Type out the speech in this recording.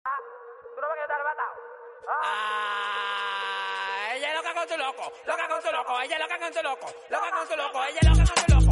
¿Tú no ves que yo te he arrebatado? Ella es loca con su loco, ella es loca con su loco, loca con su loco, ella es loca con su loco.